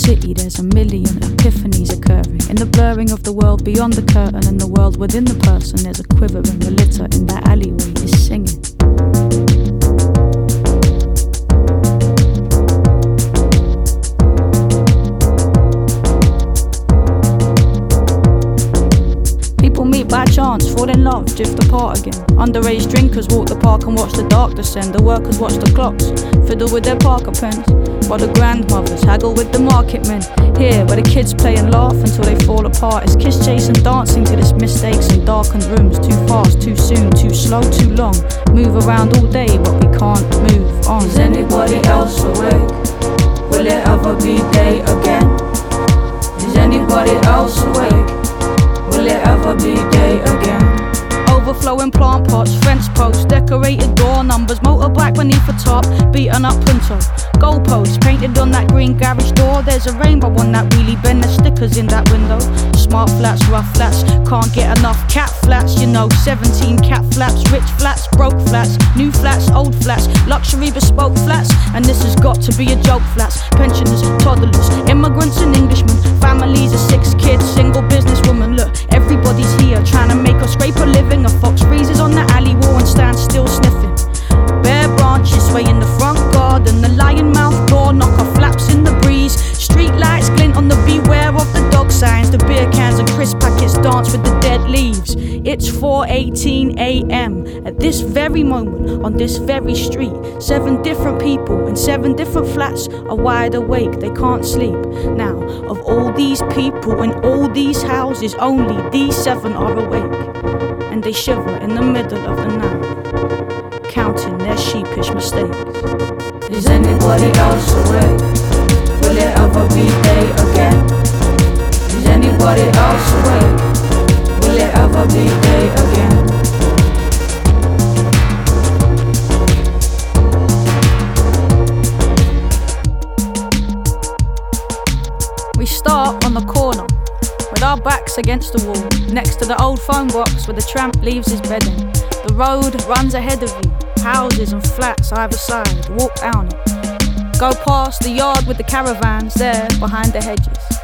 city there's a million epiphanies occurring. In the blurring of the world beyond the curtain and the world within the person, there's a quivering, the litter in that alleyway is singing. Meet by chance, fall in love, drift apart again. Underage drinkers walk the park and watch the dark descend. The workers watch the clocks, fiddle with their Parker pens, while the grandmothers haggle with the market men. Here, where the kids play and laugh until they fall apart. It's kiss chasing, dancing to this mistakes in darkened rooms. Too fast, too soon, too slow, too long. Move around all day, but we can't move on. Is anybody else awake? Will it ever be day again? Is anybody else awake? Will it ever be day again? Overflowing plant pots, fence posts, decorated door numbers, motorbike beneath the top, beaten up punto. Goalposts painted on that green garage door. There's a rainbow on that wheelie bin, there's stickers in that window. Smart flats, rough flats, can't get enough cat flats. You know, 17 cat flaps, rich flats, broke flats, new flats, old flats, luxury bespoke flats. And this has got to be a joke flats. Pensioners, toddlers, immigrants and Englishmen, families of 6 kids, single businesswoman. Look, everybody's here trying to make us scrape a living. A fox freezes on the alley wall and stands still sniffing. Bare branches sway in the front garden. The lion mouth door knock off flaps in the breeze. Street lights glint on the beware of the dog signs. The beer cans and crisp packets dance with the dead leaves. It's 4:18 a.m. At this very moment, on this very street, 7 different people in 7 different flats are wide awake, they can't sleep. Now, of all these people in all these houses, only these 7 are awake. And they shiver in the middle of the night, counting their sheepish mistakes. Is anybody else awake? Will it ever be day again? Is anybody else awake? Will it ever be day again? We start on the corner, with our backs against the wall, next to the old phone box where the tramp leaves his bedding. The road runs ahead of you, houses and flats either side, walk down it. Go past the yard with the caravans there behind the hedges.